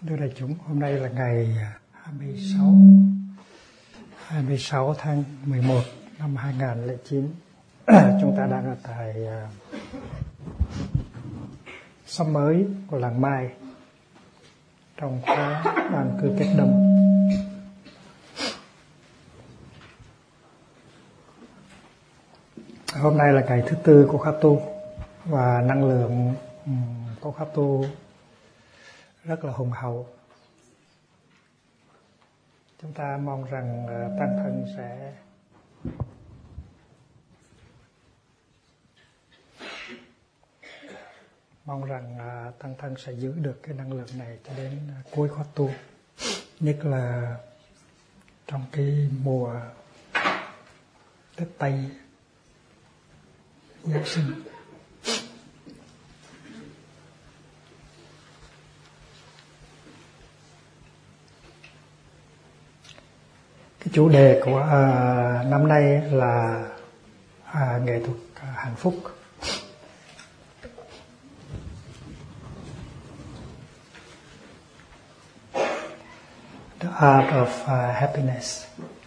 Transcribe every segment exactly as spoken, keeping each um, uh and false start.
Thưa đại chúng, hôm nay là ngày hai mươi sáu tháng mười một năm hai nghìn không trăm lẻ chín. Chúng ta đang ở tại uh, xóm mới của làng Mai trong khóa an cư Kết Đông. Hôm nay là ngày thứ tư của khóa tu và năng lượng um, của khóa tu rất là hùng hậu. Chúng ta mong rằng uh, tăng thân sẽ mong rằng uh, tăng thân sẽ giữ được cái năng lượng này cho đến uh, cuối khóa tu, nhất là trong cái mùa Tết Tây Giáng sinh. Cái chủ đề của uh, năm nay là uh, nghệ thuật uh, hạnh phúc. The art of uh, happiness.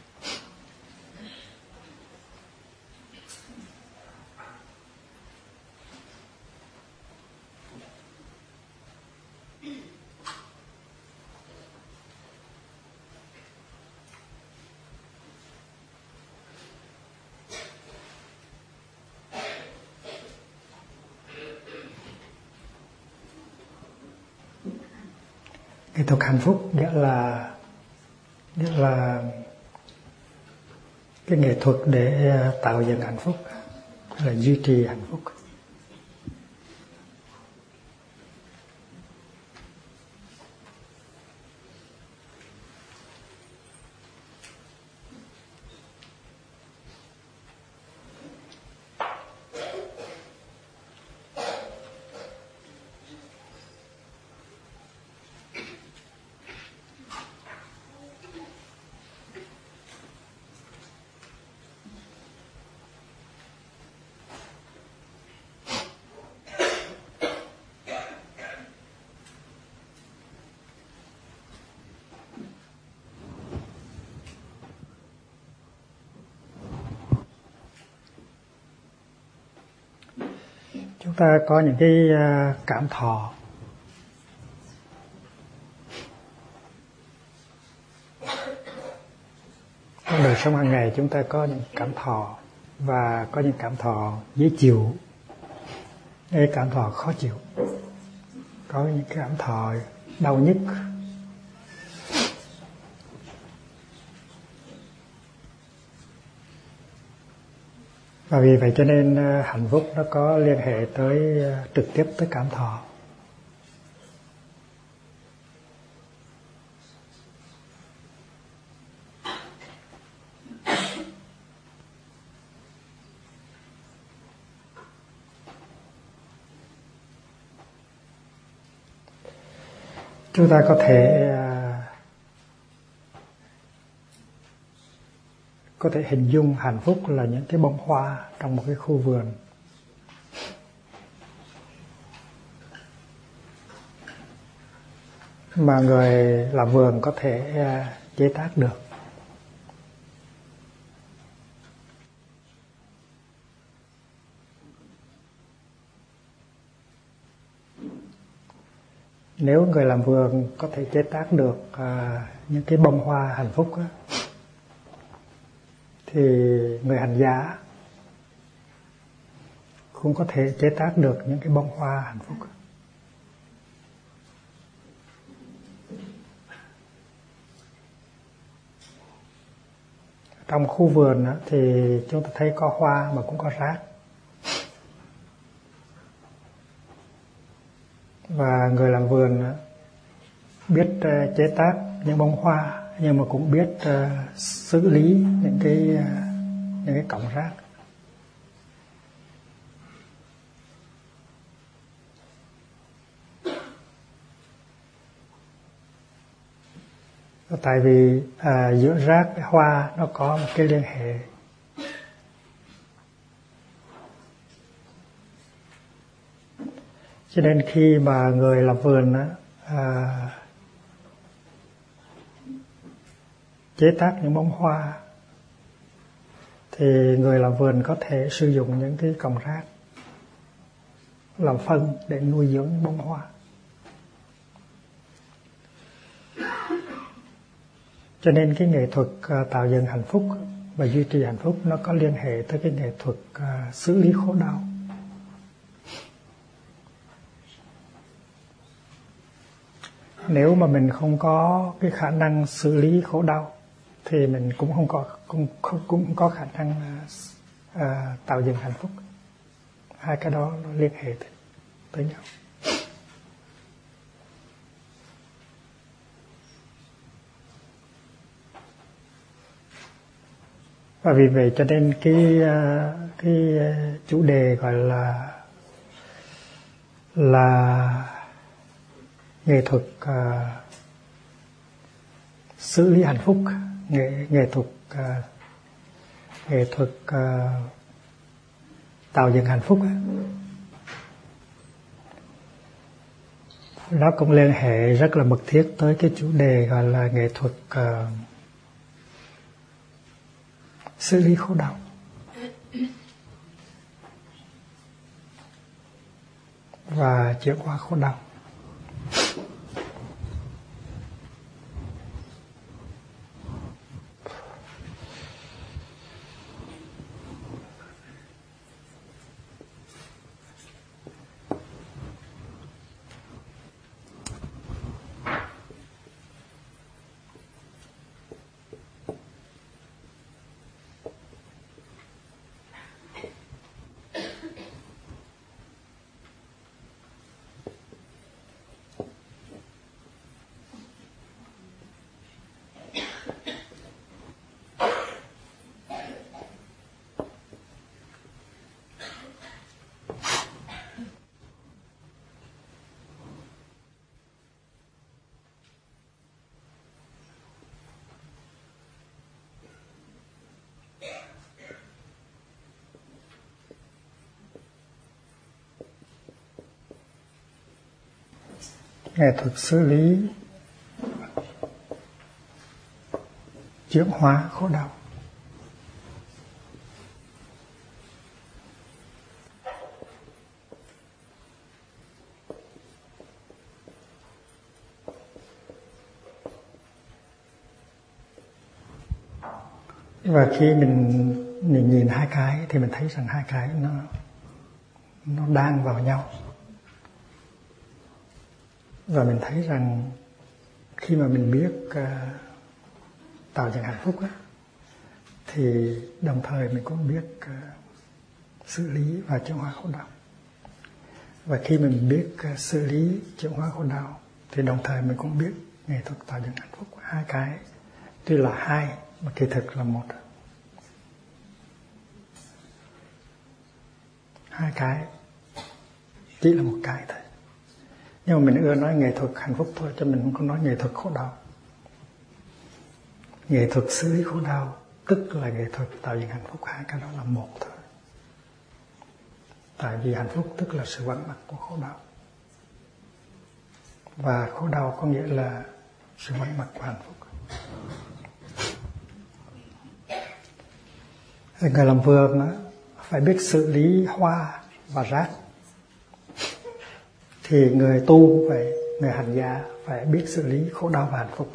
Nghệ thuật hạnh phúc nghĩa là nghĩa là cái nghệ thuật để tạo dựng hạnh phúc, là duy trì hạnh phúc. Chúng ta có những cái cảm thọ trong đời sống hàng ngày. Chúng ta có những cảm thọ và có những cảm thọ dễ chịu, những cảm thọ khó chịu, có những cảm thọ đau nhức. Và vì vậy cho nên hạnh phúc nó có liên hệ tới trực tiếp tới cảm thọ. Chúng ta có thể có thể hình dung hạnh phúc là những cái bông hoa trong một cái khu vườn. Mà người làm vườn có thể chế tác được. Nếu người làm vườn có thể chế tác được à, những cái bông hoa hạnh phúc á, thì người hành giả cũng có thể chế tác được những cái bông hoa hạnh phúc. Trong khu vườn á, thì chúng ta thấy có hoa mà cũng có rác. Và người làm vườn á, biết uh, chế tác những bông hoa, nhưng mà cũng biết uh, xử lý những cái uh, những cái cọng rác. Tại vì uh, giữa rác với hoa nó có một cái liên hệ. Cho nên khi mà người làm vườn á, à, chế tác những bông hoa, thì người làm vườn có thể sử dụng những cái cọng rác làm phân để nuôi dưỡng bông hoa. Cho nên cái nghệ thuật tạo dựng hạnh phúc và duy trì hạnh phúc nó có liên hệ tới cái nghệ thuật uh, xử lý khổ đau. Nếu mà mình không có cái khả năng xử lý khổ đau thì mình cũng không có cũng không cũng không có khả năng uh, tạo dựng hạnh phúc. Hai cái đó nó liên hệ tới, tới nhau. Và vì vậy cho nên cái cái chủ đề gọi là là nghệ thuật uh, xử lý hạnh phúc, nghệ nghệ thuật uh, nghệ thuật uh, tạo dựng hạnh phúc ấy. Nó cũng liên hệ rất là mật thiết tới cái chủ đề gọi là nghệ thuật uh, xử lý khổ đau. Và chuyển hóa khổ đau. Nghệ thuật xử lý chuyển hóa khổ đau. Và khi mình, mình nhìn hai cái thì mình thấy rằng hai cái nó nó đang vào nhau. Và mình thấy rằng khi mà mình biết uh, tạo dựng hạnh phúc á, thì đồng thời mình cũng biết uh, xử lý và chuyển hóa khổ đau. Và khi mình biết uh, xử lý chuyển hóa khổ đau thì đồng thời mình cũng biết nghệ thuật tạo dựng hạnh phúc. Hai cái tuy là hai mà kỳ thực là một. Hai cái chỉ là một cái thôi. Nhưng mà mình ưa nói nghệ thuật hạnh phúc thôi, cho mình không có nói nghệ thuật khổ đau. Nghệ thuật xử lý khổ đau tức là nghệ thuật tạo dựng hạnh phúc. Hai cái đó là một thôi. Tại vì hạnh phúc tức là sự vắng mặt của khổ đau. Và khổ đau có nghĩa là sự vắng mặt của hạnh phúc. Người làm vườn phải biết xử lý hoa và rác. Thì người tu phải, người hành giả phải biết xử lý khổ đau và hạnh phúc.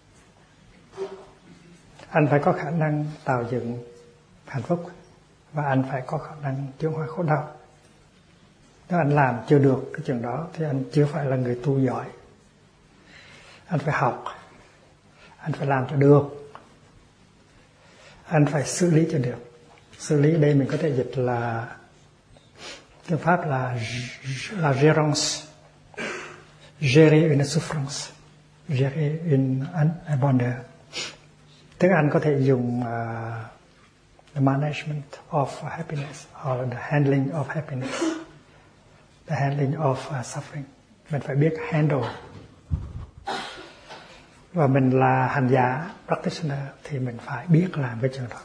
Anh phải có khả năng tạo dựng hạnh phúc và anh phải có khả năng chuyển hóa khổ đau. Nếu anh làm chưa được cái chuyện đó thì anh chưa phải là người tu giỏi. Anh phải học, anh phải làm cho được, anh phải xử lý cho được. Xử lý đây mình có thể dịch là tiếng Pháp là la gérance, gérer une souffrance, gérer une un bonheur. Tiếng Anh có thể dùng uh, the management of happiness or the handling of happiness, the handling of uh, suffering. Mình phải biết handle. Và mình là hành giả, practitioner thì mình phải biết làm cái chuyện đó.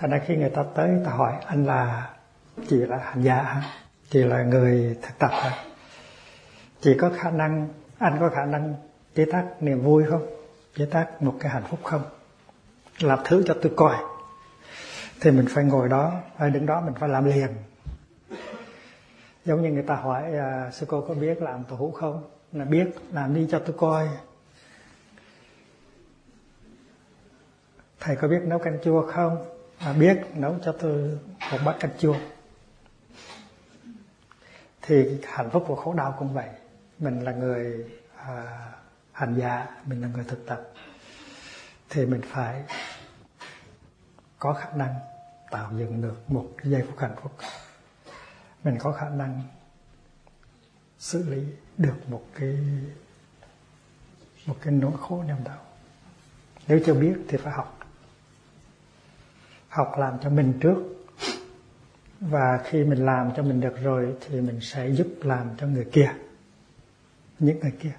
Thành ra khi người ta tới, ta hỏi anh là chị là hành giả hả? Chị là người thực tập hả? Chị có khả năng, anh có khả năng chế tác niềm vui không? Chế tác một cái hạnh phúc không? Làm thử cho tôi coi. Thì mình phải ngồi đó, phải đứng đó, mình phải làm liền. Giống như người ta hỏi à, sư cô có biết làm tàu hũ không? Là biết, làm đi cho tôi coi. Thầy có biết nấu canh chua không? À, biết, nấu cho tôi một bát canh chua. Thì hạnh phúc và khổ đau cũng vậy. Mình là người à, hành giả, mình là người thực tập, thì mình phải có khả năng tạo dựng được một cái giây phút hạnh phúc. Mình có khả năng xử lý được một cái một cái nỗi khổ niềm đau. Nếu chưa biết thì phải học. Học làm cho mình trước. Và khi mình làm cho mình được rồi thì mình sẽ giúp làm cho người kia, những người kia.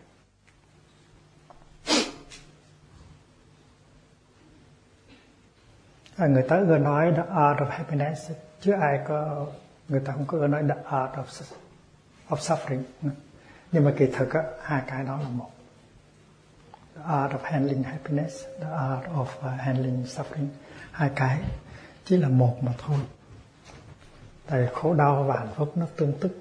À, người ta vừa nói the art of happiness, chứ ai có, người ta không có nói the art of, of suffering. Nhưng mà kỳ thực á, hai cái đó là một. The art of handling happiness, the art of uh, handling suffering. Hai cái chỉ là một mà thôi. Tại khổ đau và hạnh phúc nó tương tức.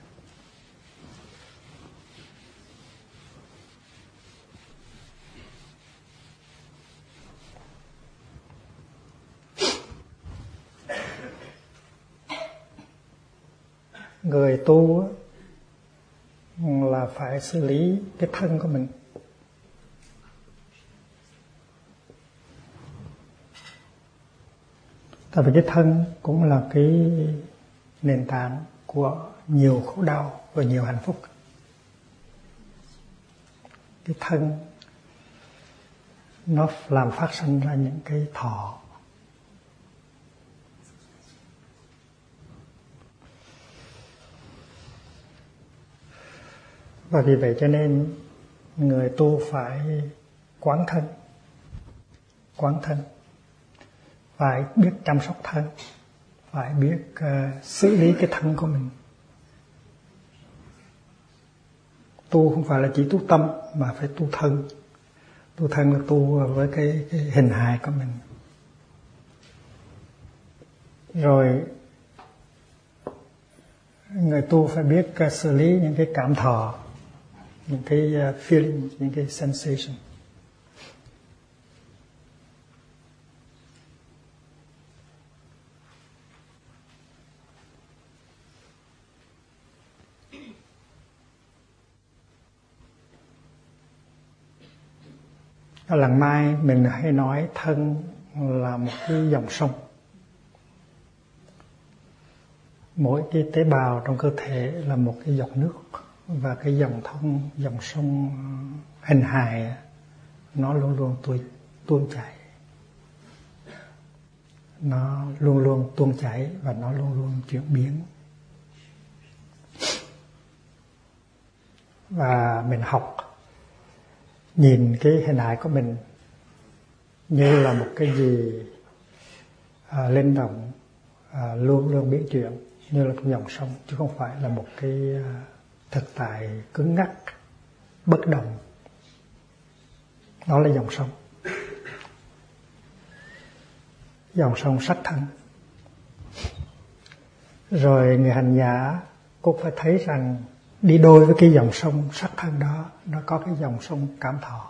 Người tu là phải xử lý cái thân của mình. Tại vì cái thân cũng là cái nền tảng của nhiều khổ đau và nhiều hạnh phúc. Cái thân nó làm phát sinh ra những cái thọ. Và vì vậy cho nên người tu phải quán thân, quán thân, phải biết chăm sóc thân, phải biết uh, xử lý cái thân của mình. Tu không phải là chỉ tu tâm mà phải tu thân. Tu thân là tu với cái, cái hình hài của mình. Rồi người tu phải biết uh, xử lý những cái cảm thọ, những cái uh, feeling, những cái sensation. Ở Làng Mai mình hay nói thân là một cái dòng sông. Mỗi cái tế bào trong cơ thể là một cái dòng nước. Và cái dòng thông, dòng sông hình hài nó luôn luôn tuôn, tuôn chảy. Nó luôn luôn tuôn chảy và nó luôn luôn chuyển biến. Và mình học nhìn cái hình hài của mình như là một cái gì à, linh động, à, luôn luôn biến chuyển, như là một dòng sông, chứ không phải là một cái à, thực tại cứng ngắc, bất động. Đó là dòng sông. Dòng sông sắc thân. Rồi người hành giả cũng phải thấy rằng đi đôi với cái dòng sông sắc thân đó, nó có cái dòng sông cảm thọ.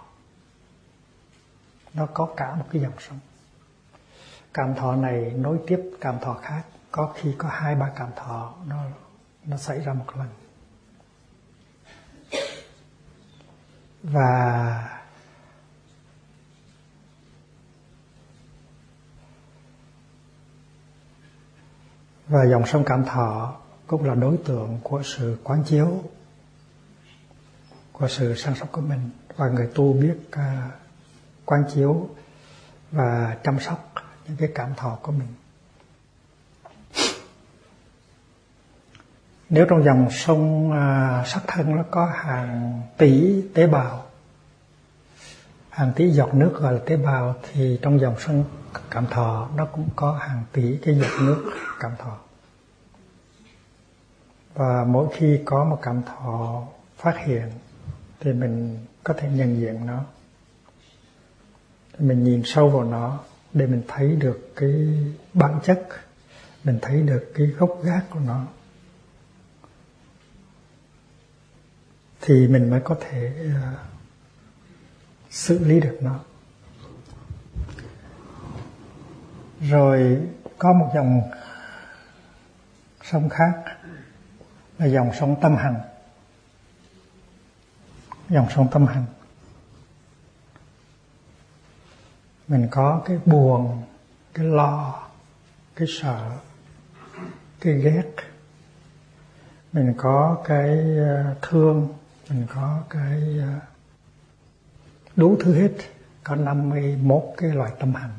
Nó có cả một cái dòng sông. Cảm thọ này nối tiếp cảm thọ khác. Có khi có hai ba cảm thọ nó, nó xảy ra một lần. Và và dòng sông cảm thọ cũng là đối tượng của sự quán chiếu, của sự săn sóc của mình. Và người tu biết uh, quán chiếu và chăm sóc những cái cảm thọ của mình. Nếu trong dòng sông uh, sắc thân nó có hàng tỷ tế bào, hàng tỷ giọt nước gọi là tế bào, thì trong dòng sông Cảm Thọ nó cũng có hàng tỷ cái giọt nước Cảm Thọ. Và mỗi khi có một Cảm Thọ phát hiện thì mình có thể nhận diện nó, mình nhìn sâu vào nó để mình thấy được cái bản chất, mình thấy được cái gốc gác của nó, thì mình mới có thể uh, xử lý được nó. Rồi có một dòng sông khác là dòng sông tâm hành. Dòng sông tâm hành, mình có cái buồn, cái lo, cái sợ, cái ghét, mình có cái thương, mình có cái đủ thứ hết, có năm mươi mốt cái loại tâm hành.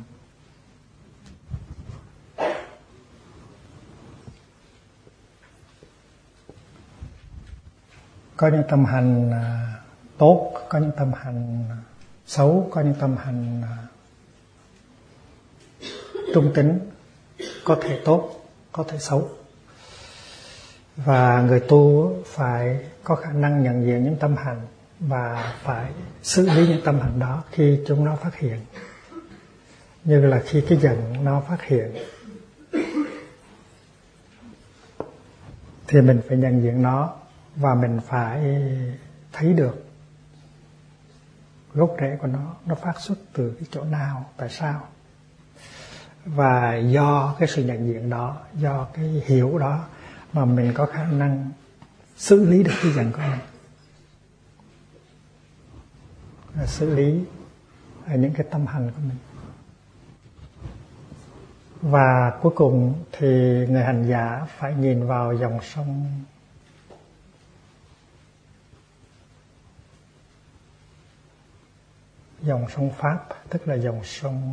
Có những tâm hành tốt, có những tâm hành xấu, có những tâm hành trung tính, có thể tốt, có thể xấu. Và người tu phải có khả năng nhận diện những tâm hành và phải xử lý những tâm hành đó khi chúng nó phát hiện. Như là khi cái giận nó phát hiện thì mình phải nhận diện nó, và mình phải thấy được gốc rễ của nó, nó phát xuất từ cái chỗ nào, tại sao. Và do cái sự nhận diện đó, do cái hiểu đó mà mình có khả năng xử lý được cái giận của mình, xử lý những cái tâm hành của mình. Và cuối cùng thì người hành giả phải nhìn vào dòng sông dòng sông Pháp, tức là dòng sông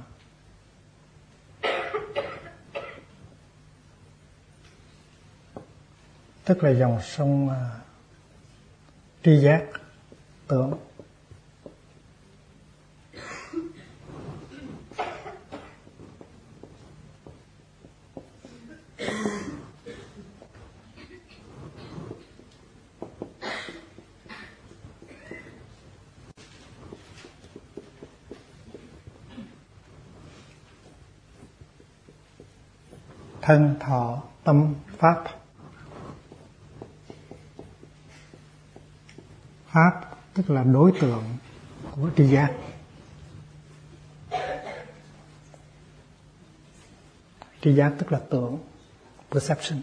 tức là dòng sông uh, tri giác, tưởng. Thân, thọ, tâm, pháp. Pháp tức là đối tượng của tri giác. Tri giác tức là tưởng, perception.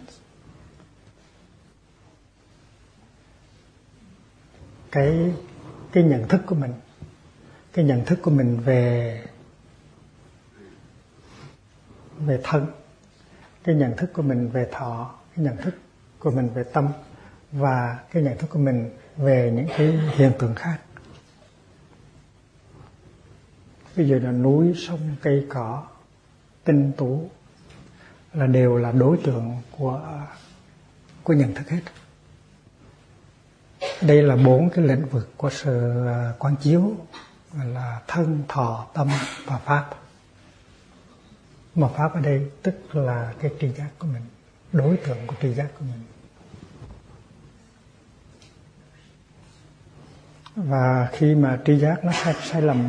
Cái cái nhận thức của mình, cái nhận thức của mình về về thân, cái nhận thức của mình về thọ, cái nhận thức của mình về tâm, và cái nhận thức của mình về những cái hiện tượng khác. Ví dụ là núi, sông, cây cỏ, tinh tú là đều là đối tượng của của nhận thức hết. Đây là bốn cái lĩnh vực của sự quán chiếu, là thân, thọ, tâm và pháp. Mà pháp ở đây tức là cái tri giác của mình, đối tượng của tri giác của mình. Và khi mà tri giác nó sai, sai lầm,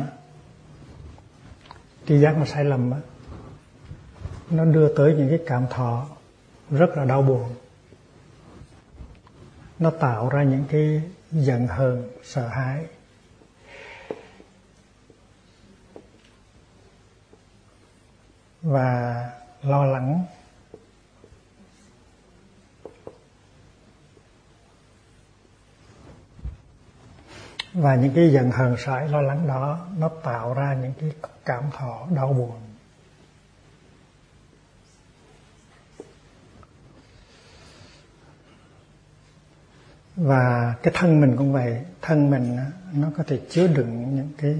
tri giác nó sai lầm, nó đưa tới những cái cảm thọ rất là đau buồn. Nó tạo ra những cái giận hờn, sợ hãi. Và lo lắng. Và những cái giận hờn sợ hãi, lo lắng đó nó tạo ra những cái cảm thọ đau buồn. Và cái thân mình cũng vậy, thân mình nó có thể chứa đựng những cái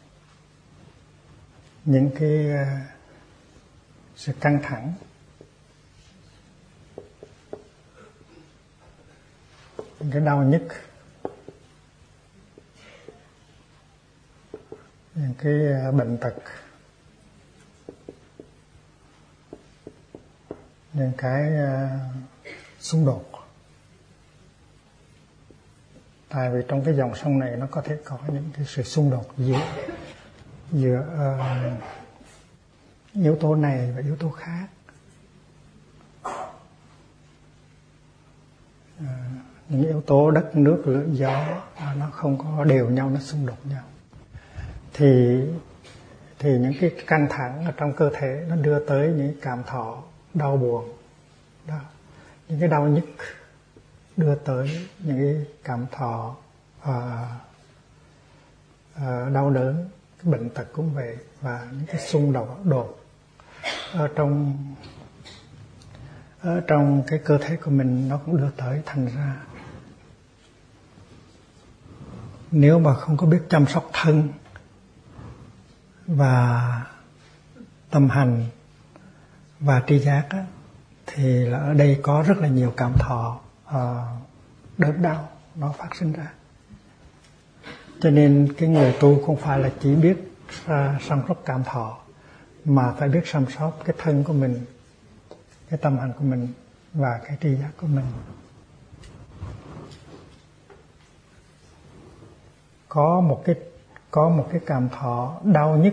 những cái uh, sự căng thẳng, những cái đau nhức, những cái bệnh tật, những cái xung đột. Tại vì trong cái dòng sông này nó có thể có những cái sự xung đột giữa giữa uh, yếu tố này và yếu tố khác. Uh, những yếu tố đất, nước, lửa, gió uh, nó không có đều nhau, nó xung đột nhau. Thì thì những cái căng thẳng ở trong cơ thể nó đưa tới những cảm thọ đau buồn, đó. Những cái đau nhức đưa tới những cái cảm thọ uh, uh, đau đớn, cái bệnh tật cũng vậy, và những cái xung đột đột ở trong ở trong cái cơ thể của mình nó cũng đưa tới. Thành ra nếu mà không có biết chăm sóc thân và tâm hành và tri giác á, thì là ở đây có rất là nhiều cảm thọ uh, đớn đau nó phát sinh ra. Cho nên cái người tu không phải là chỉ biết uh, săn sóc cảm thọ, mà phải biết săn sóc cái thân của mình, cái tâm hành của mình và cái tri giác của mình. Có một cái có một cái cảm thọ đau nhức,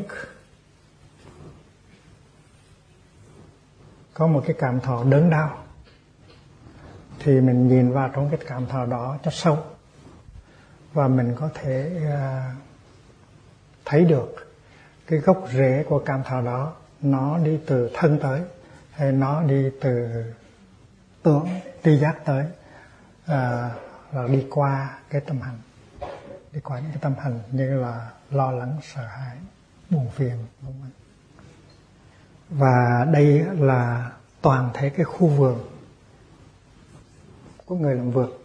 có một cái cảm thọ đớn đau, thì mình nhìn vào trong cái cảm thọ đó cho sâu, và mình có thể uh, thấy được cái gốc rễ của cảm thọ đó, nó đi từ thân tới, hay nó đi từ tưởng, tri giác tới, uh, là đi qua cái tâm hành, đi qua những cái tâm hành như là lo lắng, sợ hãi, buồn phiền, vân vân. Và đây là toàn thể cái khu vườn của người làm vườn.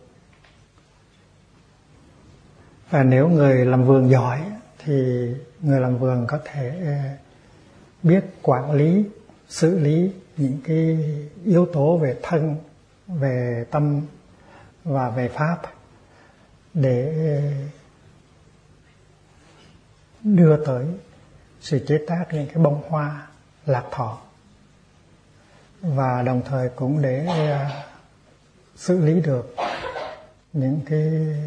Và nếu người làm vườn giỏi thì người làm vườn có thể biết quản lý, xử lý những cái yếu tố về thân, về tâm và về pháp, để đưa tới sự chế tác những cái bông hoa lạc thọ, và đồng thời cũng để uh, xử lý được những cái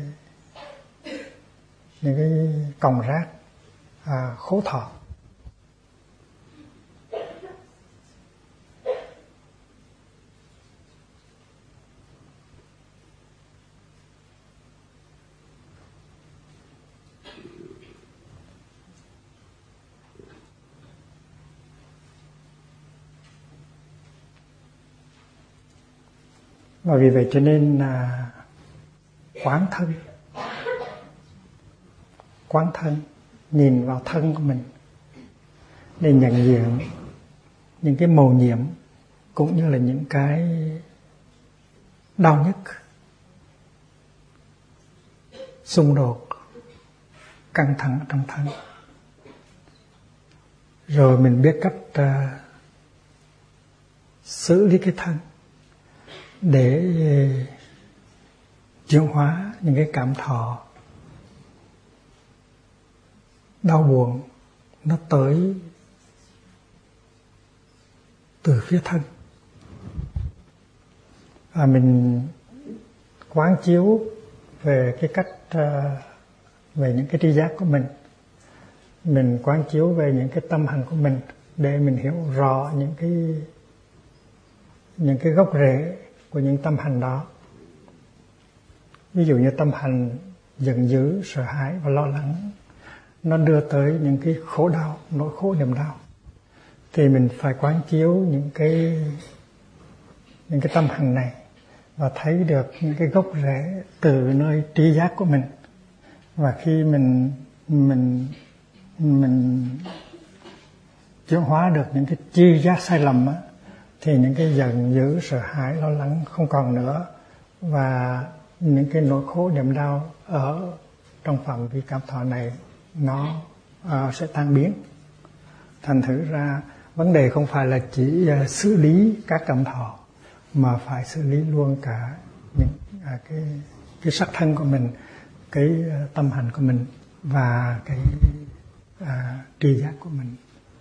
những cái cọng rác uh, khổ thọ. Và vì vậy cho nên là quán thân, quán thân, nhìn vào thân của mình để nhận diện những cái mầu nhiệm cũng như là những cái đau nhức, xung đột, căng thẳng trong thân. Rồi mình biết cách uh, xử lý cái thân để chuyển hóa những cái cảm thọ đau buồn nó tới từ phía thân. Và mình quán chiếu về cái cách về những cái tri giác của mình, mình quán chiếu về những cái tâm hành của mình, để mình hiểu rõ những cái những cái gốc rễ của những tâm hành đó. Ví dụ như tâm hành giận dữ, sợ hãi và lo lắng, nó đưa tới những cái khổ đau, nỗi khổ niềm đau, thì mình phải quán chiếu những cái những cái tâm hành này và thấy được những cái gốc rễ từ nơi tri giác của mình. Và khi mình mình mình chuyển hóa được những cái tri giác sai lầm á, thì những cái giận dữ, sợ hãi, lo lắng không còn nữa, và những cái nỗi khổ niềm đau ở trong phạm vi cảm thọ này nó uh, sẽ tan biến. Thành thử ra vấn đề không phải là chỉ uh, xử lý các cảm thọ, mà phải xử lý luôn cả những uh, cái cái sắc thân của mình, cái uh, tâm hành của mình, và cái à, tri giác của mình.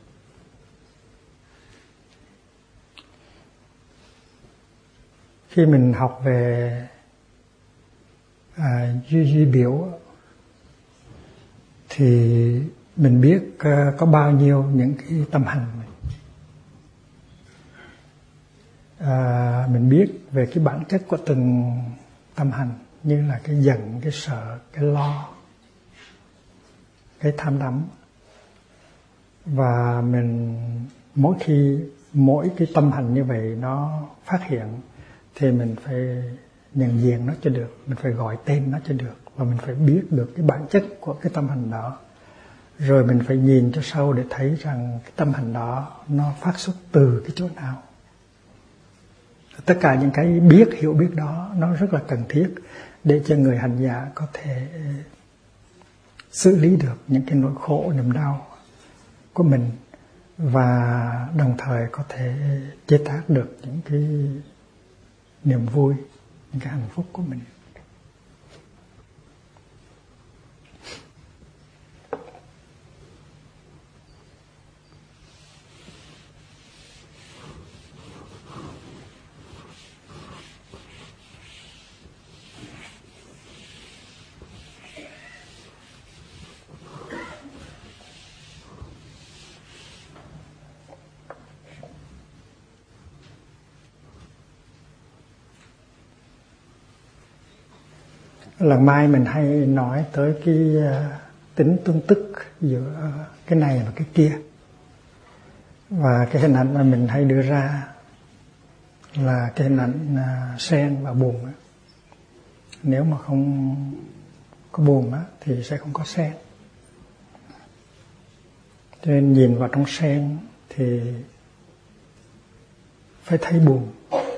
Khi mình học về à, duy duy biểu thì mình biết uh, có bao nhiêu những cái tâm hành. À, mình biết về cái bản chất của từng tâm hành, như là cái giận, cái sợ, cái lo, cái tham đắm. Và mình mỗi khi mỗi cái tâm hành như vậy nó phát hiện thì mình phải nhận diện nó cho được, mình phải gọi tên nó cho được, và mình phải biết được cái bản chất của cái tâm hành đó. Rồi mình phải nhìn cho sâu để thấy rằng cái tâm hành đó nó phát xuất từ cái chỗ nào. Tất cả những cái biết, hiểu biết đó nó rất là cần thiết để cho người hành giả có thể xử lý được những cái nỗi khổ, niềm đau của mình, và đồng thời có thể chế tác được những cái niềm vui, những cái hạnh phúc của mình. Lần mai mình hay nói tới cái uh, tính tương tức giữa uh, cái này và cái kia. Và cái hình ảnh mà mình hay đưa ra là cái hình ảnh uh, sen và buồn. Nếu mà không có buồn á, thì sẽ không có sen. Cho nên nhìn vào trong sen thì phải thấy buồn.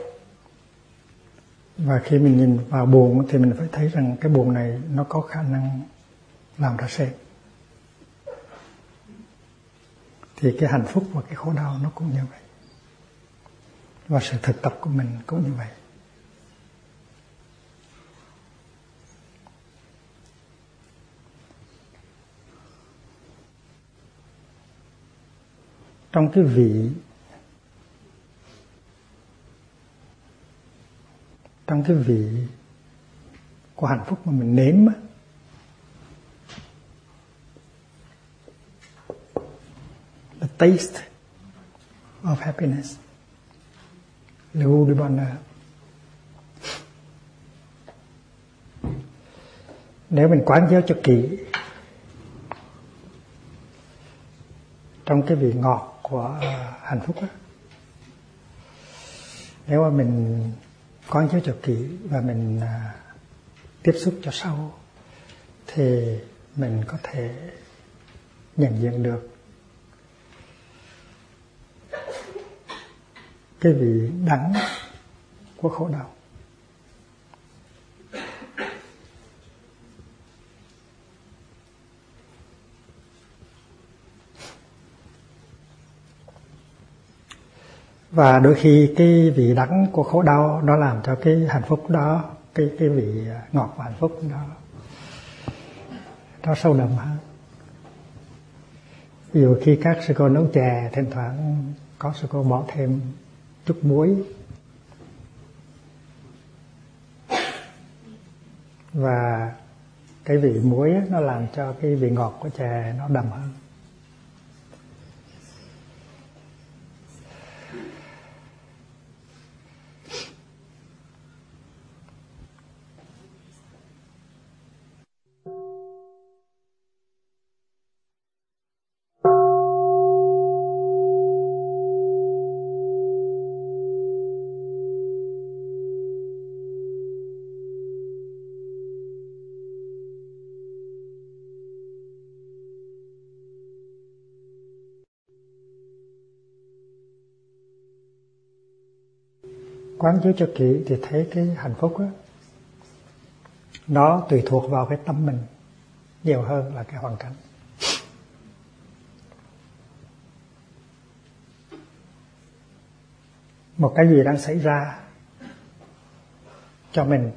Và khi mình nhìn vào buồn thì mình phải thấy rằng cái buồn này nó có khả năng làm ra sen. Thì cái hạnh phúc và cái khổ đau nó cũng như vậy. Và sự thực tập của mình cũng như vậy. Trong cái vị trong cái vị của hạnh phúc mà mình nếm á, the taste of happiness, lưu đi bọn nào. Nếu mình quán chiếu cho kỹ trong cái vị ngọt của hạnh phúc á, nếu mà mình quán chiếu cho kỹ và mình à, tiếp xúc cho sâu thì mình có thể nhận diện được cái vị đắng của khổ đau. Và đôi khi cái vị đắng của khổ đau nó làm cho cái hạnh phúc đó, cái cái vị ngọt và hạnh phúc đó nó sâu đậm hơn. Ví dụ khi các sư cô nấu chè, thỉnh thoảng có sư cô bỏ thêm chút muối, và cái vị muối ấy, nó làm cho cái vị ngọt của chè nó đậm hơn. Quán chiếu cho kỹ thì thấy cái hạnh phúc đó, nó tùy thuộc vào cái tâm mình nhiều hơn là cái hoàn cảnh. Một cái gì đang xảy ra cho mình,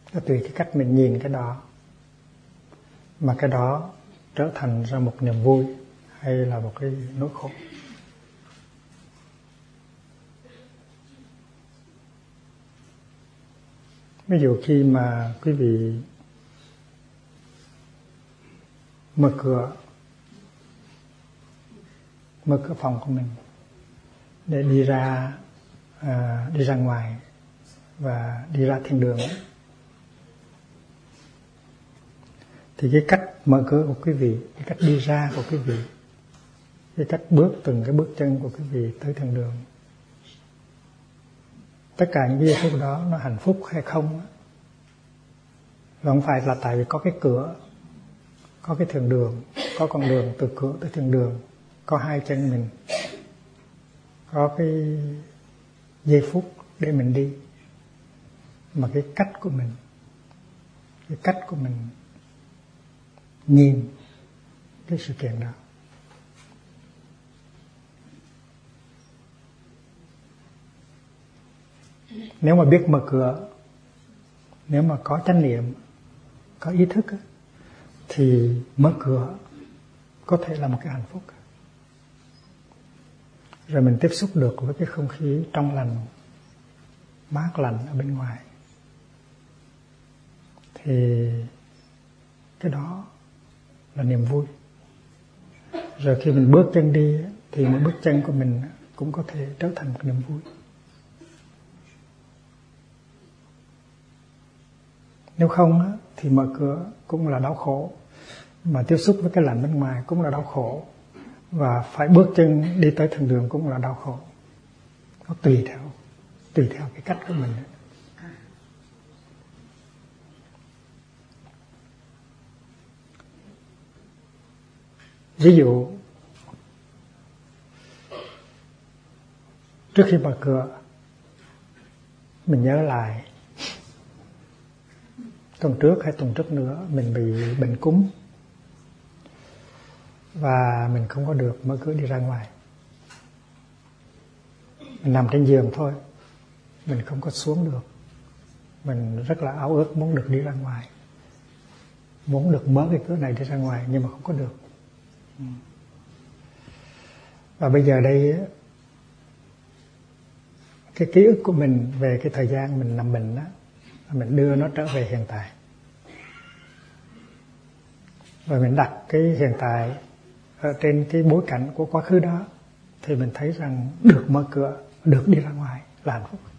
Nó tùy cái cách mình nhìn cái đó mà cái đó trở thành ra một niềm vui hay là một cái nỗi khổ. Ví dụ khi mà quý vị mở cửa mở cửa phòng của mình để đi ra à, đi ra ngoài và đi ra thiên đường ấy, thì cái cách mở cửa của quý vị, cái cách đi ra của quý vị, cái cách bước từng cái bước chân của quý vị tới thiên đường, tất cả những giây phút đó nó hạnh phúc hay không, là không phải là tại vì có cái cửa, có cái thiên đường, có con đường từ cửa tới thiên đường, có hai chân mình, có cái giây phút để mình đi, mà cái cách của mình, cái cách của mình nhìn cái sự kiện đó. Nếu mà biết mở cửa, nếu mà có chánh niệm, có ý thức, thì mở cửa có thể là một cái hạnh phúc. Rồi mình tiếp xúc được với cái không khí trong lành, mát lành ở bên ngoài, thì cái đó là niềm vui. Rồi khi mình bước chân đi thì mỗi bước chân của mình cũng có thể trở thành một niềm vui. Nếu không thì mở cửa cũng là đau khổ, mà tiếp xúc với cái lạnh bên ngoài cũng là đau khổ, và phải bước chân đi tới thiên đường cũng là đau khổ. Nó tùy theo tùy theo cái cách của mình. Ví dụ trước khi mở cửa, mình nhớ lại tuần trước hay tuần trước nữa mình bị bệnh cúm và mình không có được mở cửa đi ra ngoài. Mình nằm trên giường thôi, mình không có xuống được. Mình rất là ao ước muốn được đi ra ngoài, muốn được mở cái cửa này đi ra ngoài, nhưng mà không có được. Và bây giờ đây cái ký ức của mình về cái thời gian mình nằm bệnh đó, mình đưa nó trở về hiện tại, và mình đặt cái hiện tại ở trên cái bối cảnh của quá khứ đó, thì mình thấy rằng được mở cửa, được đi ra ngoài là hạnh phúc.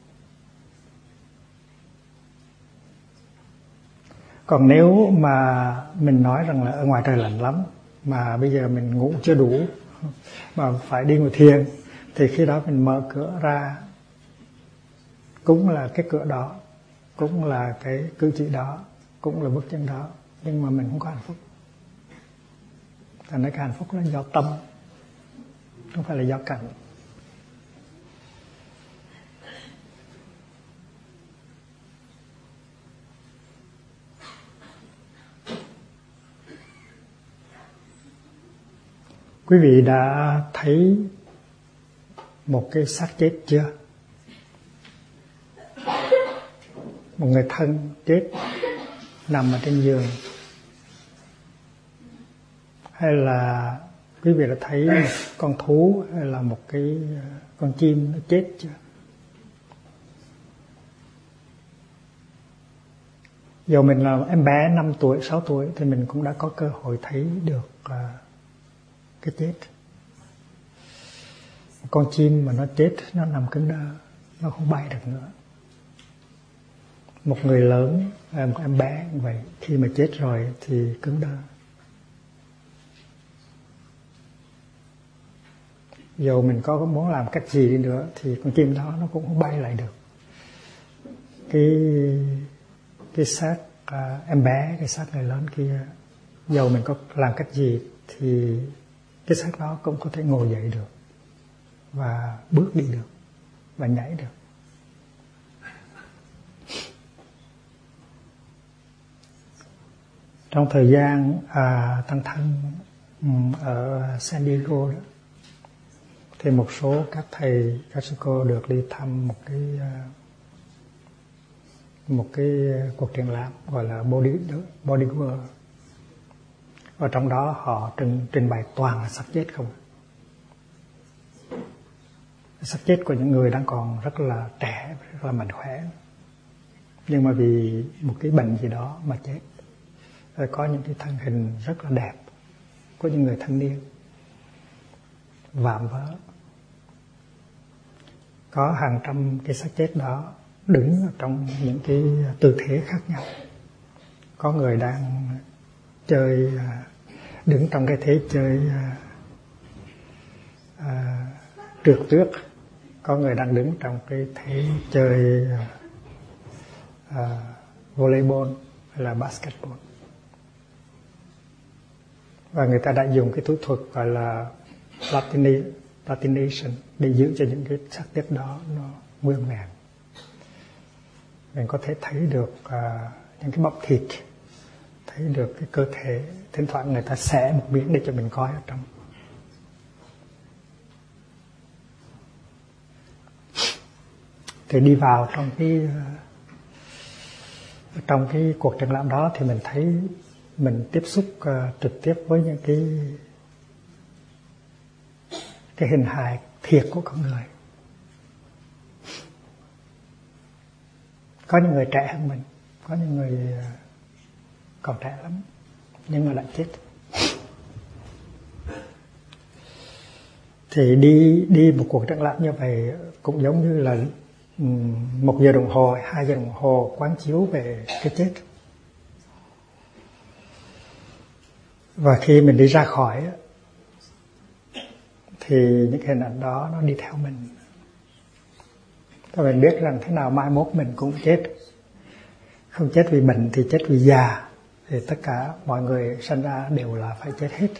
Còn nếu mà mình nói rằng là ở ngoài trời lạnh lắm, mà bây giờ mình ngủ chưa đủ, mà phải đi ngồi thiền, thì khi đó mình mở cửa ra, cũng là cái cửa đó, cũng là cái cử chỉ đó, cũng là bước chân đó, nhưng mà mình không có hạnh phúc. Thành ra cái hạnh phúc là do tâm, không phải là do cảnh. Quý vị đã thấy một cái xác chết chưa? Một người thân chết nằm ở trên giường. Hay là quý vị đã thấy một con thú hay là một cái con chim nó chết chưa? Dù mình là em bé năm tuổi, sáu tuổi thì mình cũng đã có cơ hội thấy được uh, cái chết. Một con chim mà nó chết, nó nằm cứng đơ, nó không bay được nữa. Một người lớn, một em bé như vậy, khi mà chết rồi thì cứng đơ. Dù mình có muốn làm cách gì đi nữa thì con chim đó nó cũng không bay lại được. Cái cái xác uh, em bé, cái xác người lớn kia, dù mình có làm cách gì thì cái xác đó cũng có thể ngồi dậy được và bước đi được và nhảy được. Trong thời gian à, tăng thân um, ở San Diego đó, thì một số các thầy, các sư cô được đi thăm một cái uh, một cái cuộc triển lãm gọi là Body Body World. Và trong đó họ trình, trình bày toàn là xác chết không. Xác chết của những người đang còn rất là trẻ, rất là mạnh khỏe, nhưng mà vì một cái bệnh gì đó mà chết. Rồi có những cái thân hình rất là đẹp của những người thanh niên vạm vỡ, có hàng trăm cái xác chết đó đứng trong những cái tư thế khác nhau. Có người đang chơi, đứng trong cái thế chơi à, trượt tuyết, có người đang đứng trong cái thế chơi à, volleyball hay là basketball. Và người ta đã dùng cái thủ thuật gọi là platination để giữ cho những cái xác chết đó nó nguyên vẹn. Mình có thể thấy được à, những cái bắp thịt, thấy được cái cơ thể. Thỉnh thoảng người ta xẻ một miếng để cho mình coi ở trong. Thì đi vào trong cái trong cái cuộc triển lãm đó thì mình thấy mình tiếp xúc uh, trực tiếp với những cái cái hình hài thiệt của con người. Có những người trẻ hơn mình, có những người uh, còn trẻ lắm nhưng mà đã chết. Thì đi đi một cuộc triển lãm như vậy cũng giống như là một giờ đồng hồ, hai giờ đồng hồ quán chiếu về cái chết. Và khi mình đi ra khỏi thì những hình ảnh đó nó đi theo mình. Và mình biết rằng thế nào mai mốt mình cũng chết. Không chết vì bệnh thì chết vì già. Thì tất cả mọi người sinh ra đều là phải chết hết.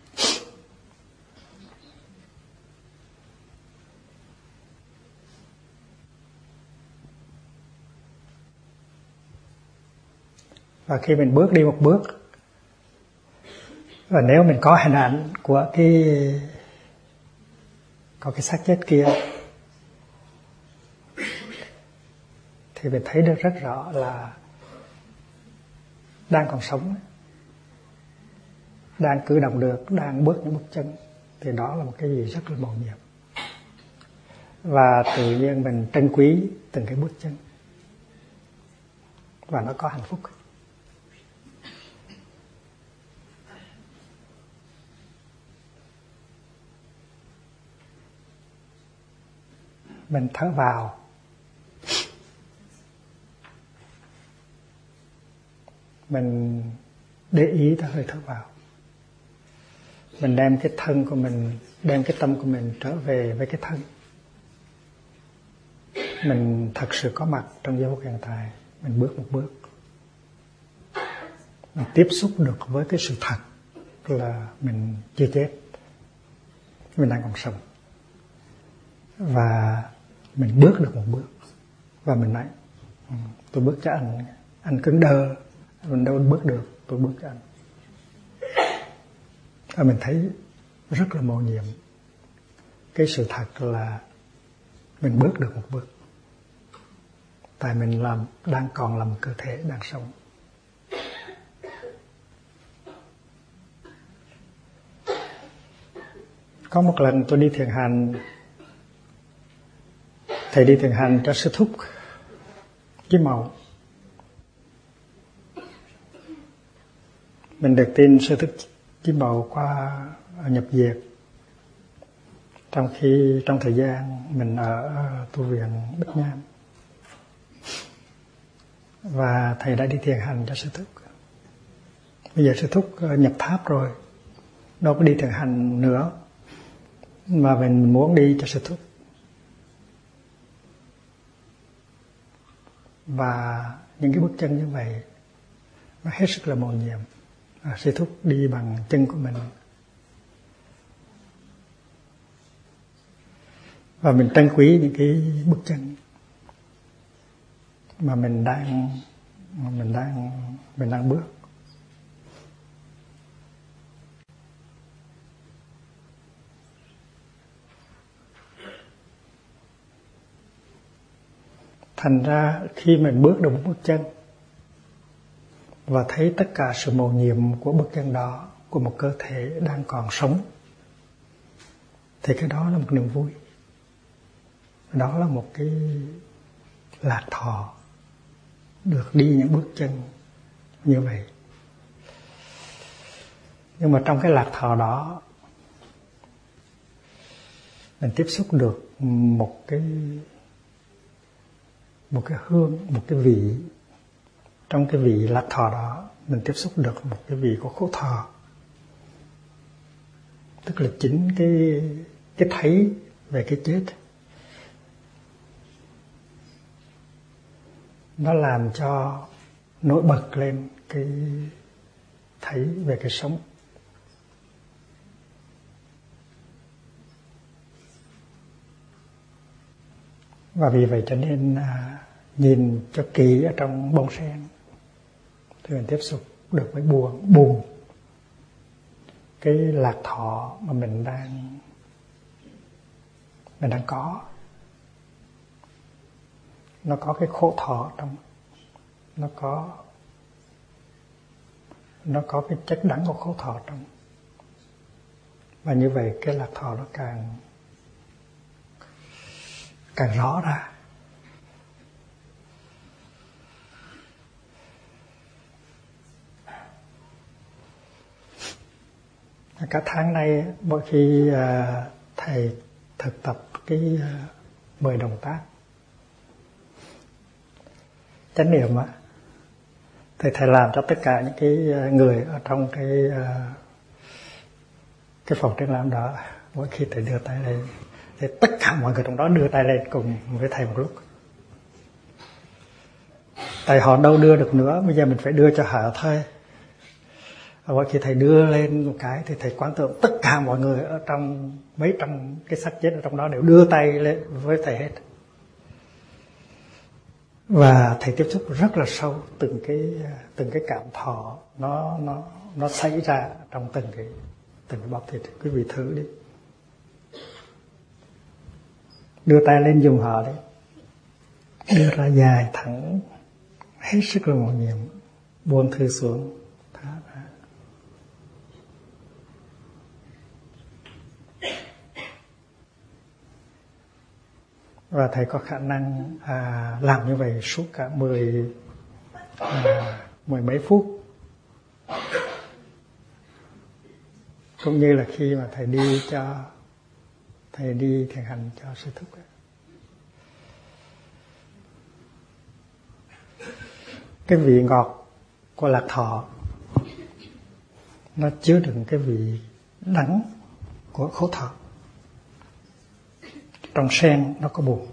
Và khi mình bước đi một bước, và nếu mình có hình ảnh của cái có cái xác chết kia thì mình thấy được rất rõ là đang còn sống, đang cử động được, đang bước những bước chân, thì đó là một cái gì rất là mầu nhiệm. Và tự nhiên mình trân quý từng cái bước chân và nó có hạnh phúc. Mình thở vào, mình để ý tới hơi thở vào. Mình đem cái thân của mình, đem cái tâm của mình trở về với cái thân. Mình thật sự có mặt trong giây phút hiện tại. Mình bước một bước, mình tiếp xúc được với cái sự thật là mình chưa chết, mình đang còn sống. Và mình bước được một bước. Và mình nói, tôi bước cho anh, anh cứng đơ, mình đâu bước được, tôi bước cho anh. Và mình thấy rất là mầu nhiệm cái sự thật là mình bước được một bước. Tại mình làm, đang còn là một cơ thể đang sống. Có một lần tôi đi thiền hành, thầy đi thiền hành cho sư thúc Kim Mậu. Mình được tin sư thúc Kim Mậu qua nhập viện trong khi trong thời gian mình ở tu viện Bích Nham. Và thầy đã đi thiền hành cho sư thúc. Bây giờ sư thúc nhập tháp rồi, đâu có đi thiền hành nữa, mà mình muốn đi cho sư thúc. Và những cái bước chân như vậy nó hết sức là mầu nhiệm. À, sư thúc đi bằng chân của mình. Và mình trân quý những cái bước chân mà mình đang mà mình đang mình đang bước. Thành ra khi mình bước được một bước chân và thấy tất cả sự mầu nhiệm của bước chân đó, của một cơ thể đang còn sống, thì cái đó là một niềm vui. Đó là một cái lạc thọ, được đi những bước chân như vậy. Nhưng mà trong cái lạc thọ đó, mình tiếp xúc được một cái một cái hương, một cái vị. Trong cái vị lạc thọ đó, mình tiếp xúc được một cái vị của khổ thọ. Tức là chính cái cái thấy về cái chết. Nó làm cho nổi bật lên cái thấy về cái sống. Và vì vậy cho nên à, nhìn cho kỹ ở trong bông sen thì mình tiếp xúc được với buồn, buồn. Cái lạc thọ mà mình đang mình đang có, nó có cái khổ thọ trong, nó có nó có cái chất đắng của khổ thọ trong. Và như vậy cái lạc thọ nó càng càng rõ ra. Cả tháng nay mỗi khi uh, thầy thực tập cái uh, mười động tác chánh niệm á, thì thầy làm cho tất cả những cái người ở trong cái uh, cái phòng triển lãm đó, mỗi khi thầy đưa tay lên thì tất cả mọi người trong đó đưa tay lên cùng với thầy một lúc. Tại họ đâu đưa được nữa, bây giờ mình phải đưa cho họ thôi. Và mỗi khi thầy đưa lên một cái thì thầy quán tưởng tất cả mọi người ở trong mấy trăm cái xác chết ở trong đó đều đưa tay lên với thầy hết. Và thầy tiếp xúc rất là sâu từng cái từng cái cảm thọ nó nó nó xảy ra trong từng cái từng cái bọc thịt. Quý vị thử đi, đưa tay lên dùng họ đấy, đưa ra dài thẳng, hết sức là mầu nhiệm, buông thư xuống, thả ra. Và thầy có khả năng à, làm như vậy suốt cả mười à, mười mấy phút. Cũng như là khi mà thầy đi cho thầy đi thiền hành cho sư thúc ấy. Cái vị ngọt của lạc thọ nó chứa đựng cái vị đắng của khổ thọ. Trong sen nó có buồn.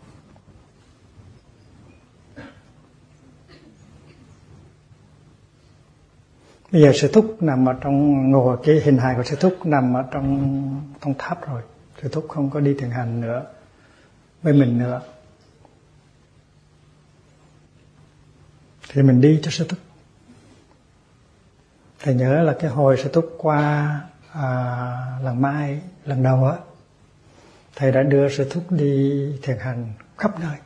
Bây giờ sư thúc nằm ở trong ngồi, cái hình hài của sư thúc nằm ở trong trong tháp rồi. Sư thúc không có đi thiền hành nữa với mình nữa. Thì mình đi cho sư thúc. Thầy nhớ là cái hồi sư thúc qua à, lần Mai lần đầu á, thầy đã đưa sư thúc đi thiền hành khắp nơi.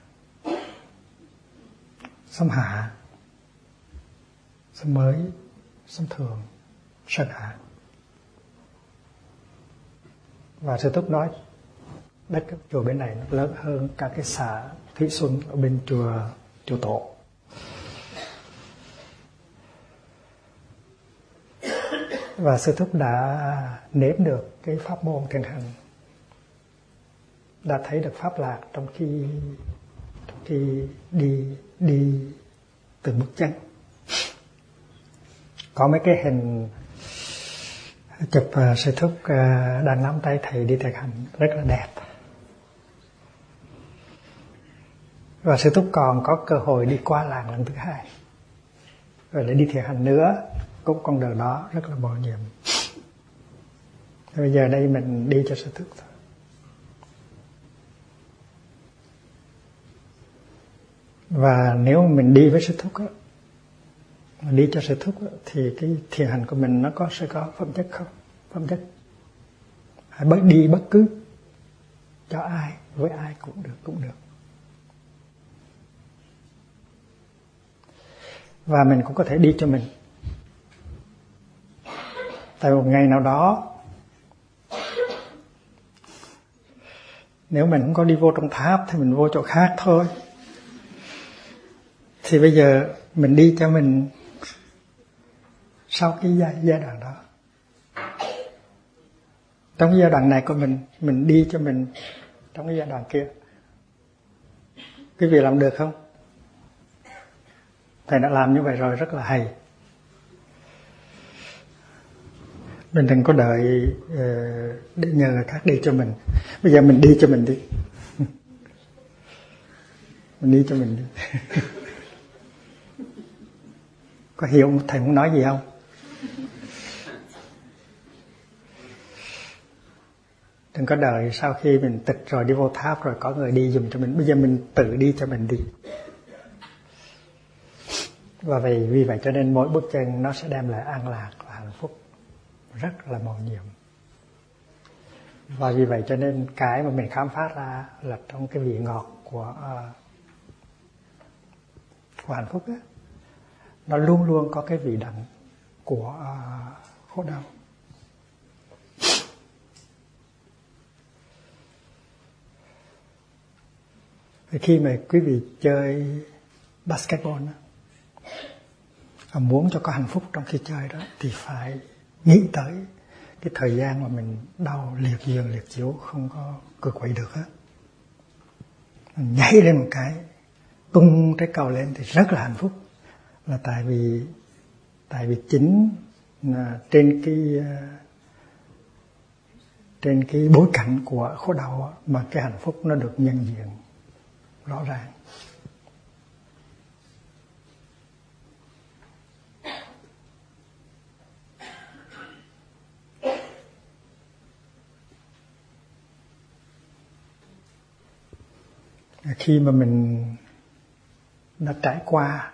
Sông Hạ, Sông Mới, Sông Thường, Sơn Hạ. Và sư thúc nói đất cái chùa bên này nó lớn hơn cả cái xã Thủy Xuân ở bên chùa chùa Tổ. Và sư thúc đã nếm được cái pháp môn thiền hành, đã thấy được pháp lạc trong khi trong khi đi đi từng bước chân. Có mấy cái hình chụp uh, sư thúc uh, đang nắm tay thầy đi thiền hành rất là đẹp. Và sư thúc còn có cơ hội đi qua làng lần thứ hai, rồi lại đi thiền hành nữa, cũng con đường đó rất là mầu nhiệm. Bây giờ đây mình đi cho sư thúc thôi. Và nếu mình đi với sư thúc á, mà đi cho sư thúc á, thì cái thiền hành của mình nó có sẽ có phẩm chất không? Phẩm chất. Hãy bất đi bất cứ cho ai, với ai cũng được, cũng được. và mình cũng có thể đi cho mình. Tại một ngày nào đó, nếu mình không có đi vô trong tháp thì mình vô chỗ khác thôi. Thì bây giờ mình đi cho mình sau cái giai, giai đoạn đó. Trong cái giai đoạn này của mình, mình đi cho mình trong cái giai đoạn kia. Quý vị làm được không? Thầy đã làm như vậy rồi, rất là hay. Mình đừng có đợi uh, để nhờ người khác đi cho mình. Bây giờ mình đi cho mình đi. Mình đi cho mình đi. Có hiểu thầy muốn nói gì không? Đừng có đợi sau khi mình tịch rồi đi vô tháp rồi có người đi giùm cho mình. Bây giờ mình tự đi cho mình đi. Và vì, vì vậy cho nên mỗi bước chân nó sẽ đem lại an lạc và hạnh phúc rất là mầu nhiệm. Và vì vậy cho nên cái mà mình khám phá ra là trong cái vị ngọt của, uh, của hạnh phúc đó, nó luôn luôn có cái vị đắng của uh, khổ đau. Thì khi mà quý vị chơi basketball đó, và muốn cho có hạnh phúc trong khi chơi đó, thì phải nghĩ tới cái thời gian mà mình đau liệt giường liệt chiếu không có cử quậy được á, nhảy lên một cái tung trái cầu lên thì rất là hạnh phúc. Là tại vì tại vì chính là trên cái trên cái bối cảnh của khổ đau mà cái hạnh phúc nó được nhân diện rõ ràng. Khi mà mình đã trải qua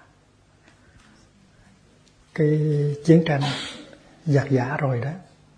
cái chiến tranh giặc giã rồi đó,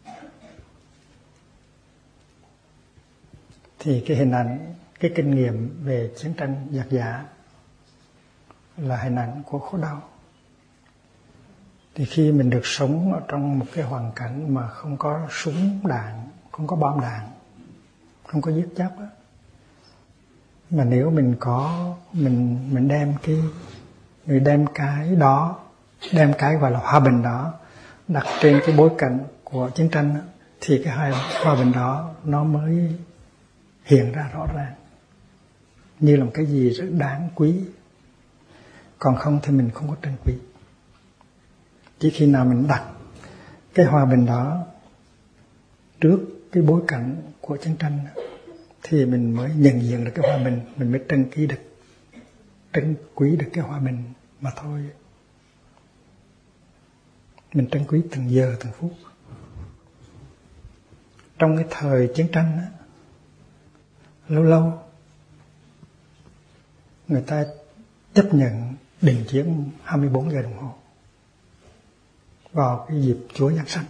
thì cái hình ảnh, cái kinh nghiệm về chiến tranh giặc giã là hình ảnh của khổ đau. Thì khi mình được sống ở trong một cái hoàn cảnh mà không có súng đạn, không có bom đạn, không có giết chóc á, mà nếu mình có mình mình đem cái mình đem cái đó, đem cái gọi là hòa bình đó đặt trên cái bối cảnh của chiến tranh đó, thì cái hòa bình đó nó mới hiện ra rõ ràng như là một cái gì rất đáng quý. Còn không thì mình không có trân quý. Chỉ khi nào mình đặt cái hòa bình đó trước cái bối cảnh của chiến tranh đó, thì mình mới nhận diện được cái hòa bình, mình mới trân quý được trân quý được cái hòa bình mà thôi. Mình trân quý từng giờ từng phút. Trong cái thời chiến tranh á, lâu lâu người ta chấp nhận đình chiến hai mươi bốn giờ đồng hồ vào cái dịp Chúa Giáng sinh.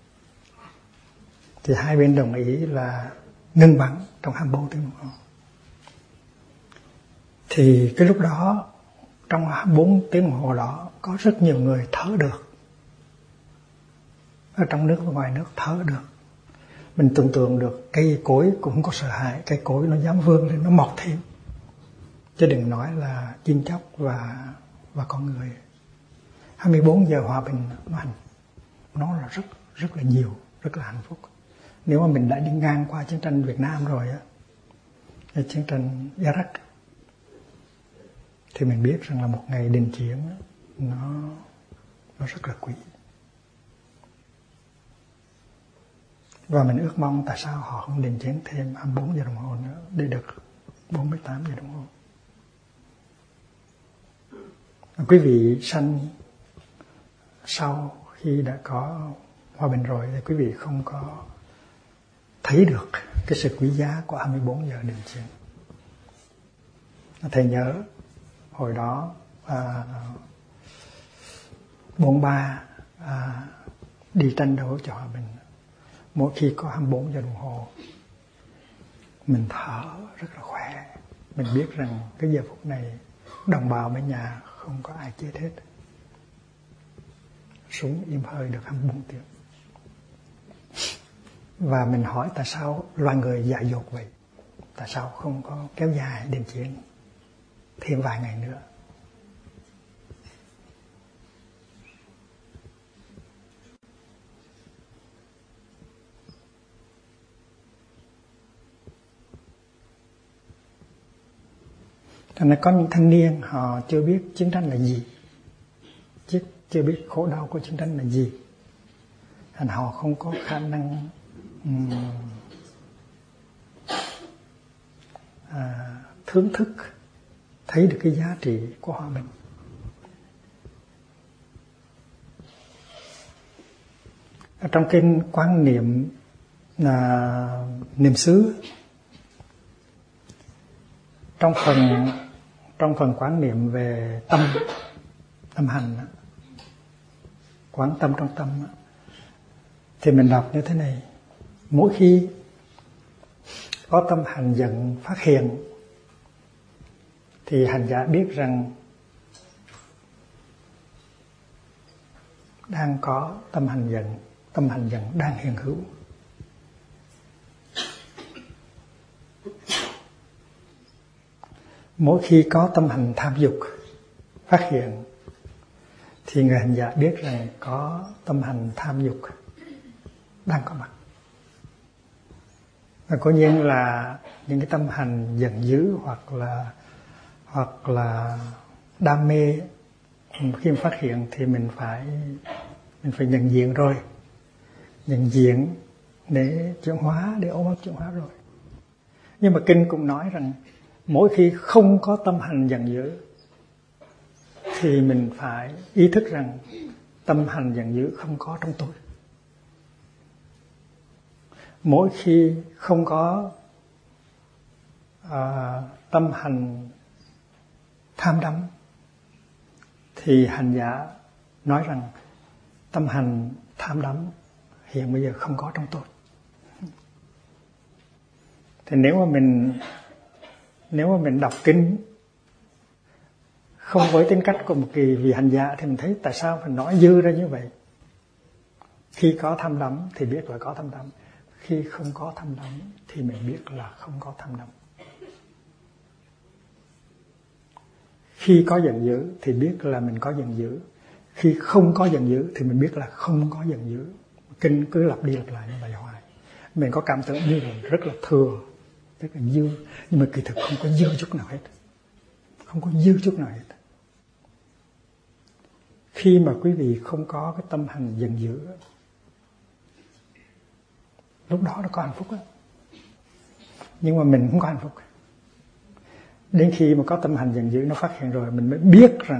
Thì hai bên đồng ý là ngưng bắn trong hai mươi bốn tiếng đồng hồ. Thì cái lúc đó, trong hai mươi bốn tiếng đồng hồ đó, có rất nhiều người thở được. Ở trong nước và ngoài nước thở được. Mình tưởng tượng được cây cối cũng không có sợ hãi, cây cối nó dám vươn lên, nó mọc thêm. Chứ đừng nói là chim chóc và, và con người. hai mươi bốn giờ hòa bình nó hành, nó là rất, rất là nhiều, rất là hạnh phúc. Nếu mà mình đã đi ngang qua chiến tranh Việt Nam rồi á, chiến tranh Iraq, thì mình biết rằng là một ngày đình chiến nó, nó rất là quý. Và mình ước mong tại sao họ không đình chiến thêm hai mươi bốn giờ đồng hồ nữa để được bốn mươi tám giờ đồng hồ. Và quý vị sanh sau khi đã có hòa bình rồi thì quý vị không có thấy được cái sự quý giá của hai mươi bốn giờ đình chiến. Thầy nhớ hồi đó à, bốn ba à, đi tranh đấu cho hòa bình, mỗi khi có hai mươi bốn giờ đồng hồ mình thở rất là khỏe. Mình biết rằng cái giờ phút này đồng bào bên nhà không có ai chết hết. súng im hơi được hai mươi bốn tiếng. Và mình hỏi tại sao loài người dại dột vậy? Tại sao không có kéo dài đêm chiến thêm vài ngày nữa? Thành ra có những thanh niên họ chưa biết chiến tranh là gì, chưa, chưa biết khổ đau của chiến tranh là gì. Thành họ không có khả năng um, à, thưởng thức, thấy được cái giá trị của hòa bình. Ở trong kinh Quán Niệm là niệm xứ, trong phần trong phần quán niệm về tâm tâm hành, quán tâm trong tâm, thì mình đọc như thế này: mỗi khi có tâm hành giận phát hiện thì hành giả biết rằng đang có tâm hành giận, tâm hành giận đang hiện hữu. Mỗi khi có tâm hành tham dục phát hiện thì người hành giả biết rằng có tâm hành tham dục đang có mặt. Và cố nhiên là những cái tâm hành giận dữ hoặc là hoặc là đam mê, khi mà phát hiện thì mình phải mình phải nhận diện rồi, nhận diện để chuyển hóa, để ôm ấp chuyển hóa rồi. Nhưng mà kinh cũng nói rằng mỗi khi không có tâm hành giận dữ thì mình phải ý thức rằng tâm hành giận dữ không có trong tôi. Mỗi khi không có à, tâm hành tham đắm thì hành giả nói rằng tâm hành tham đắm hiện bây giờ không có trong tôi. Thì nếu mà mình nếu mà mình đọc kinh không với tính cách của một kỳ vị hành giả thì mình thấy tại sao phải nói dư ra như vậy. Khi có tham đắm thì biết là có tham đắm, khi không có tham đắm thì mình biết là không có tham đắm. Khi có giận dữ thì biết là mình có giận dữ, khi không có giận dữ thì mình biết là không có giận dữ. Kinh cứ lặp đi lặp lại như vậy hoài. Mình có cảm tưởng như là rất là thừa, rất là dư, nhưng mà kỳ thực không có dư chút nào hết, không có dư chút nào hết. Khi mà quý vị không có cái tâm hành giận dữ, lúc đó nó có hạnh phúc đó. Nhưng mà mình không có hạnh phúc. Đến khi mà có tâm hành giận dữ nó phát hiện rồi, mình mới biết rằng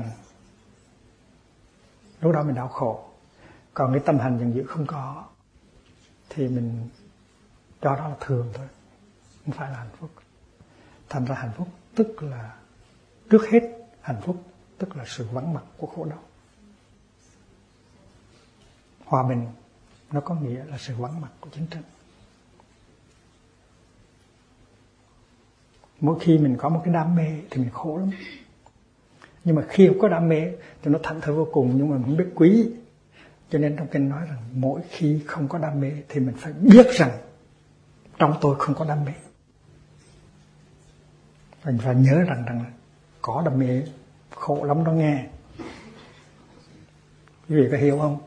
lúc đó mình đau khổ. Còn cái tâm hành giận dữ không có thì mình cho đó là thường thôi, không phải là hạnh phúc. Thành ra hạnh phúc tức là, trước hết hạnh phúc tức là sự vắng mặt của khổ đau. Hòa bình nó có nghĩa là sự vắng mặt của chiến tranh. Mỗi khi mình có một cái đam mê thì mình khổ lắm. Nhưng mà khi không có đam mê thì nó thảnh thơi vô cùng, nhưng mà mình không biết quý. Cho nên trong kinh nói rằng mỗi khi không có đam mê thì mình phải biết rằng trong tôi không có đam mê. Mình phải nhớ rằng rằng có đam mê khổ lắm đó nghe. Quý vị có hiểu không?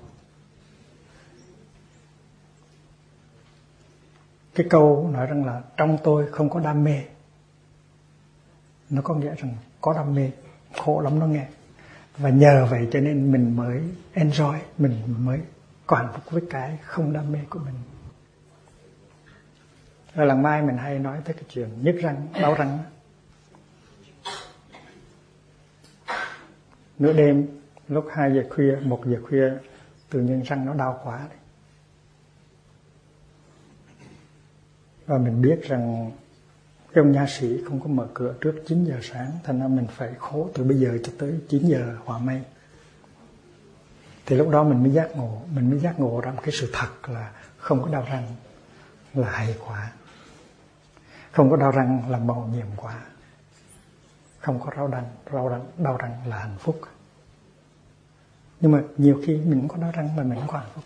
Cái câu nói rằng là trong tôi không có đam mê, nó có nghĩa rằng có đam mê khổ lắm đó nghe. Và nhờ vậy cho nên mình mới enjoy, mình mới có hạnh phúc với cái không đam mê của mình. Ở làng Mai mình hay nói tới cái chuyện nhức răng, đau răng. Nửa đêm lúc hai giờ khuya, một giờ khuya, tự nhiên răng nó đau quá đấy. Và mình biết rằng cái ông nha sĩ không có mở cửa trước chín giờ sáng, thành ra mình phải khổ từ bây giờ cho tới chín giờ hòa mây. Thì lúc đó mình mới giác ngộ, mình mới giác ngộ rằng cái sự thật là không có đau răng là hay quá, không có đau răng là màu nhiệm quá, không có đau răng, đau răng, đau răng là hạnh phúc. Nhưng mà nhiều khi mình cũng có đau răng mà mình cũng có hạnh phúc.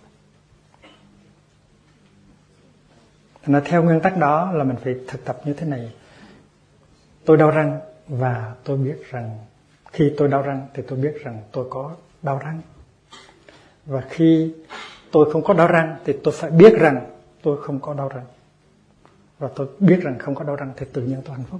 Nó theo nguyên tắc đó là mình phải thực tập như thế này. Tôi đau răng và tôi biết rằng khi tôi đau răng thì tôi biết rằng tôi có đau răng. Và khi tôi không có đau răng thì tôi phải biết rằng tôi không có đau răng. Và tôi biết rằng không có đau răng thì tự nhiên tôi hạnh phúc.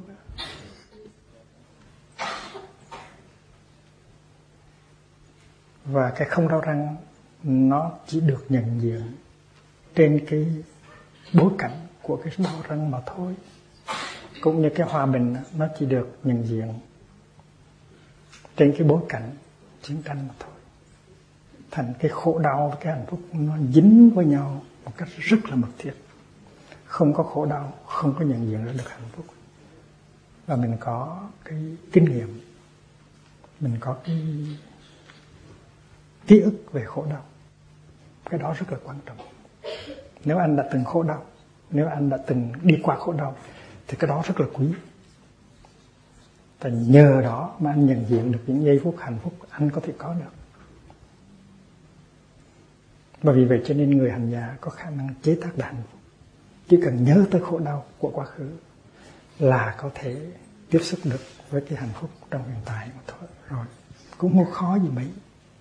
Và cái không đau răng nó chỉ được nhận diện trên cái bối cảnh của cái đau răng mà thôi. Cũng như cái hòa bình nó chỉ được nhận diện trên cái bối cảnh chiến tranh mà thôi. Thành cái khổ đau và cái hạnh phúc nó dính với nhau một cách rất là mật thiết. Không có khổ đau, không có nhận diện ra được hạnh phúc. Và mình có cái kinh nghiệm, mình có cái ký ức về khổ đau. Cái đó rất là quan trọng. Nếu anh đã từng khổ đau, nếu anh đã từng đi qua khổ đau thì cái đó rất là quý. Và nhờ đó mà anh nhận diện được những giây phút hạnh phúc anh có thể có được. Và vì vậy cho nên người hành giả có khả năng chế tác được hạnh phúc. Chỉ cần nhớ tới khổ đau của quá khứ là có thể tiếp xúc được với cái hạnh phúc trong hiện tại mà thôi. Rồi, cũng không khó gì mấy.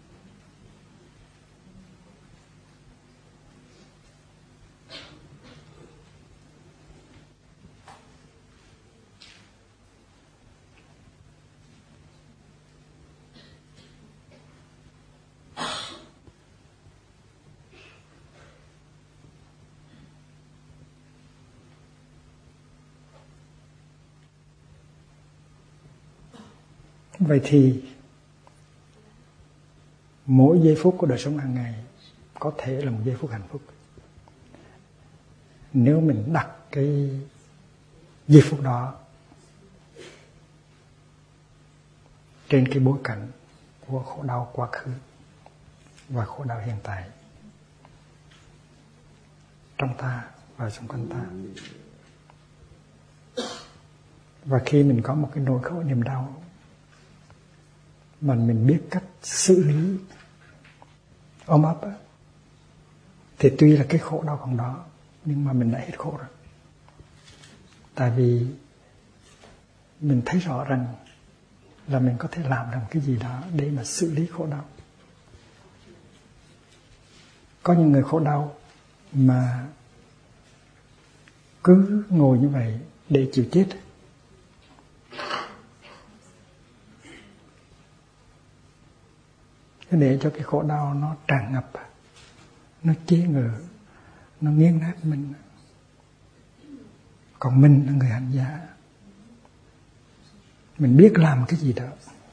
Vậy thì mỗi giây phút của đời sống hàng ngày có thể là một giây phút hạnh phúc. Nếu mình đặt cái giây phút đó trên cái bối cảnh của khổ đau quá khứ và khổ đau hiện tại trong ta và xung quanh ta. Và khi mình có một cái nỗi khổ niềm đau mà mình biết cách xử lý ôm ấp thì tuy là cái khổ đau còn đó nhưng mà mình đã hết khổ rồi. Tại vì mình thấy rõ rằng là mình có thể làm được cái gì đó để mà xử lý khổ đau. Có những người khổ đau mà cứ ngồi như vậy để chịu chết. Để cho cái khổ đau nó tràn ngập, nó chế ngự, nó nghiền nát mình. Còn mình là người hành giả, mình biết làm cái gì đó.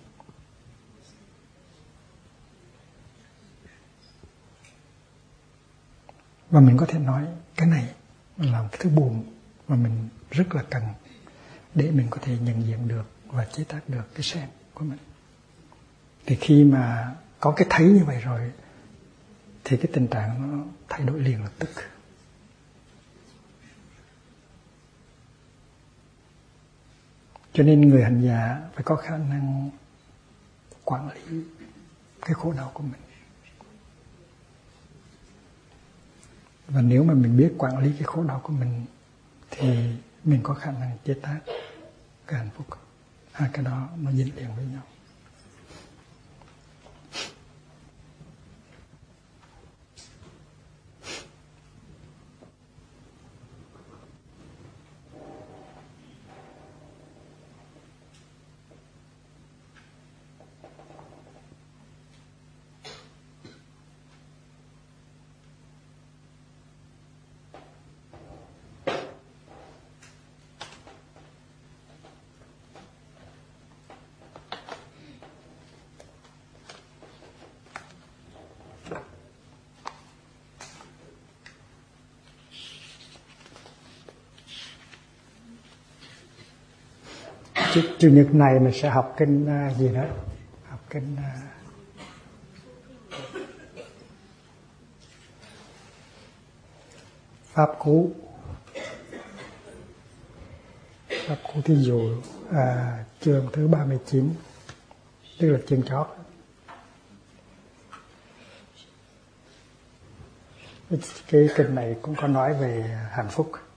Và mình có thể nói cái này là một cái thứ buồn mà mình rất là cần để mình có thể nhận diện được và chế tác được cái sen của mình. Thì khi mà có cái thấy như vậy rồi thì cái tình trạng nó thay đổi liền lập tức. Cho nên người hành giả phải có khả năng quản lý cái khổ đau của mình. Và nếu mà mình biết quản lý cái khổ đau của mình thì mình có khả năng chế tác cái hạnh phúc. Hai cái đó nó dính liền với nhau. Chủ nhật này mình sẽ học kinh uh, gì đó, học kinh uh, Pháp Cú, Pháp Cú thí dụ uh, chương thứ ba mươi chín, tức là chương chót. Cái kinh này cũng có nói về hạnh phúc.